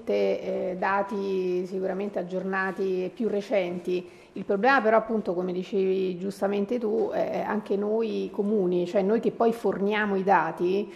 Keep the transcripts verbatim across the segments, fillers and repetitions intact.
sicuramente eh, dati sicuramente aggiornati e più recenti. Il problema però appunto, come dicevi giustamente tu, eh, anche noi comuni, cioè noi che poi forniamo i dati,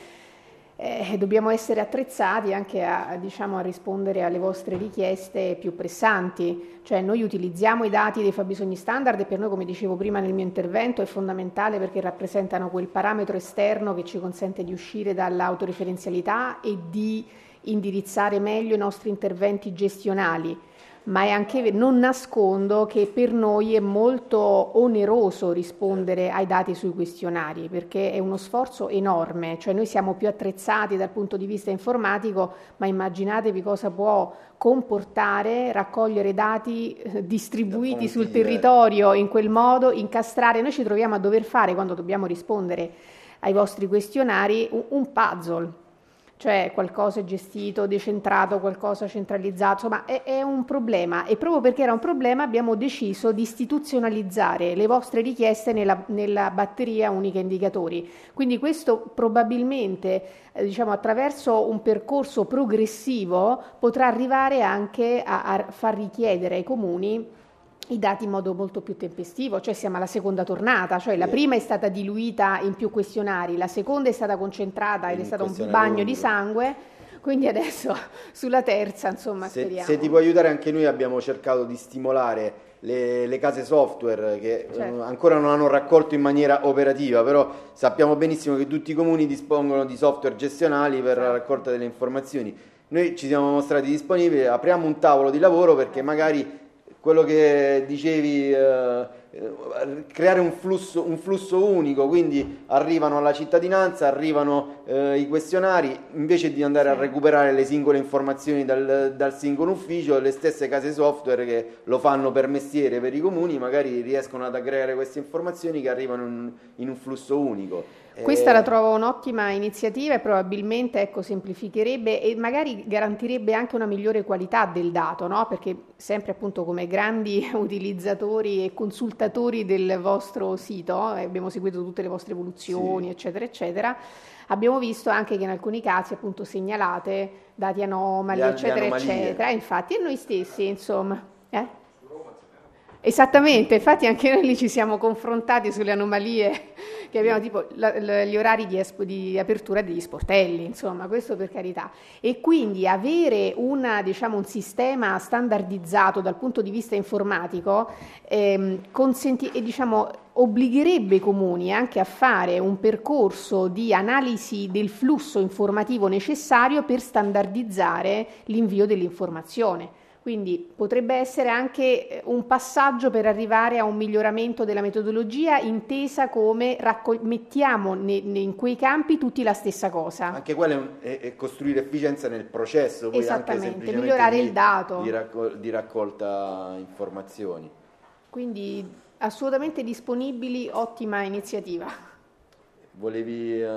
eh, dobbiamo essere attrezzati anche a, diciamo, a rispondere alle vostre richieste più pressanti. Cioè noi utilizziamo i dati dei fabbisogni standard e per noi, come dicevo prima nel mio intervento, è fondamentale perché rappresentano quel parametro esterno che ci consente di uscire dall'autoreferenzialità e di indirizzare meglio i nostri interventi gestionali. Ma è anche, non nascondo che per noi è molto oneroso rispondere ai dati sui questionari, perché è uno sforzo enorme, cioè noi siamo più attrezzati dal punto di vista informatico, ma immaginatevi cosa può comportare raccogliere dati eh, distribuiti sul territorio in quel modo, incastrare. Noi ci troviamo a dover fare, quando dobbiamo rispondere ai vostri questionari, un, un puzzle. Cioè qualcosa è gestito, decentrato, qualcosa centralizzato, insomma è, è un problema e proprio perché era un problema abbiamo deciso di istituzionalizzare le vostre richieste nella, nella batteria unica indicatori. Quindi questo probabilmente eh, diciamo, attraverso un percorso progressivo potrà arrivare anche a, a far richiedere ai comuni i dati in modo molto più tempestivo, cioè siamo alla seconda tornata, cioè la prima è stata diluita in più questionari, la seconda è stata concentrata ed è stato un bagno di sangue, quindi adesso sulla terza insomma se, speriamo. Se ti può aiutare, anche noi abbiamo cercato di stimolare le, le case software che certo. eh, ancora non hanno raccolto in maniera operativa, però sappiamo benissimo che tutti i comuni dispongono di software gestionali per certo. la raccolta delle informazioni. Noi ci siamo mostrati disponibili, apriamo un tavolo di lavoro perché certo. magari quello che dicevi, eh, creare un flusso, un flusso unico, quindi arrivano alla cittadinanza, arrivano eh, i questionari, invece di andare sì. a recuperare le singole informazioni dal, dal singolo ufficio, le stesse case software che lo fanno per mestiere per i comuni magari riescono ad aggregare queste informazioni che arrivano in, in un flusso unico. Questa eh... la trovo un'ottima iniziativa e probabilmente ecco, semplificherebbe e magari garantirebbe anche una migliore qualità del dato, no? Perché sempre appunto come grandi utilizzatori e consultatori del vostro sito, eh, abbiamo seguito tutte le vostre evoluzioni, sì. eccetera, eccetera, abbiamo visto anche che in alcuni casi appunto segnalate dati anomali, le, eccetera, le eccetera, e infatti e noi stessi, insomma... Eh? Esattamente, infatti anche noi lì ci siamo confrontati sulle anomalie che abbiamo, tipo la, la, gli orari di, espo, di apertura degli sportelli, insomma, questo per carità. E quindi avere una, diciamo, un sistema standardizzato dal punto di vista informatico ehm, consenti, e, diciamo, obbligherebbe i comuni anche a fare un percorso di analisi del flusso informativo necessario per standardizzare l'invio dell'informazione. Quindi potrebbe essere anche un passaggio per arrivare a un miglioramento della metodologia intesa come raccol- mettiamo ne- ne- in quei campi tutti la stessa cosa. Anche quello è, è costruire efficienza nel processo, poi esattamente, anche migliorare di, il dato. Di, raccol- di raccolta informazioni. Quindi assolutamente disponibili, ottima iniziativa. Volevi...